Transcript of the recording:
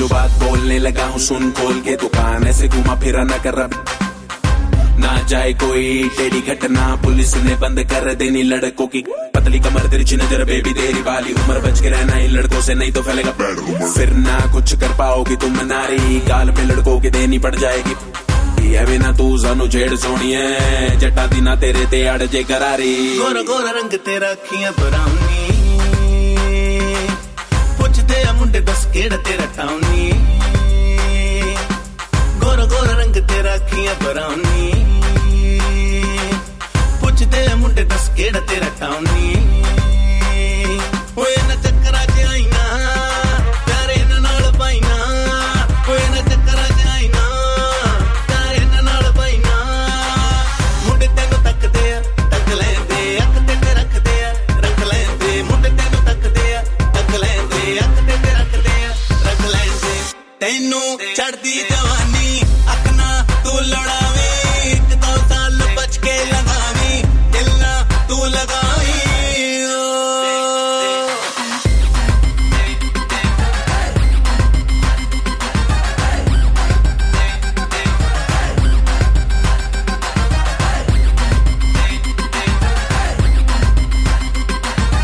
बात बोलने लगा हूँ सुन खोल के, दुकान ऐसे घुमा फिरा न कर ना जाए कोई टेढ़ी घटना, पुलिस ने बंद कर देनी लड़कों की पतली कमर, तिरछी नजर, बेबी तेरी वाली उम्र, बच के रहना इन लड़कों से नहीं तो फैलेगा फिर ना कुछ कर पाओगी तुम नारी, गाल पे लड़कों की देनी पड़ जाएगी अभी ना तू सानू जेड़ सोनी है, जट्टा दी ना तेरे ते अड़ जे करारी। गोरा गोरा रंग तेरा अखियां ब्राउनी, पुछदे आ मुंडे दस केड़ा तेरा टाउनी, गोरा गोरा रंग तेरा अखियां ब्राउनी, पुछदे आ मुंडे दस केड़ा तेरा टाउनी, ओए ना चक्करा च आई ना प्यारे नाल पाई ना, ओए ना चक्करा च आई ना प्यारे नाल पाई ना, मुंडे तेनू तकदे तक लैंदे अख ते रखदे रख लैंदे, मुंडे तेनू तकदे तक लैंदे अख ते रखदे रख लैंदे, तेनू चढ़दी जवानी अख ना तू लड़ा